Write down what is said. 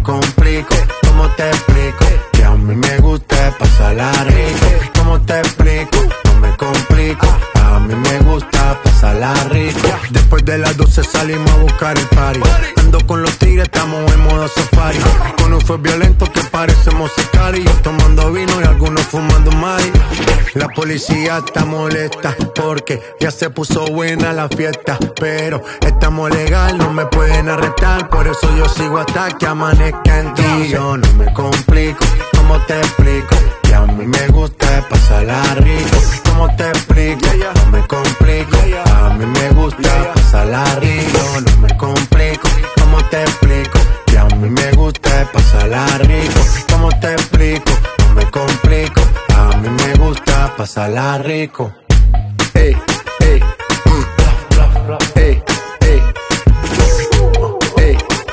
complico. ¿Cómo te explico? Que a mí me gusta pasarla rico. ¿Cómo te explico? No me complico. A mí me gusta pasarla rico. Después de las 12 salimos a buscar el party. Ando con los tigres, estamos en modo safari. Con un fue violento que parecemos sicarios. Tomando vino y algunos fumando mari. La policía está molesta porque ya se puso buena la fiesta. Pero estamos legal, no me pueden arrestar. Por eso yo sigo hasta que amanezca en ti. Yo no me complico, ¿cómo te explico? Que a mí me gusta pasarla rico. ¿Cómo te explico? No me complico, a mí me gusta pasarla rico. No me complico, ¿cómo te explico? Que a mí me gusta pasarla rico. ¿Cómo te explico? No me complico, a mí me gusta pasarla rico.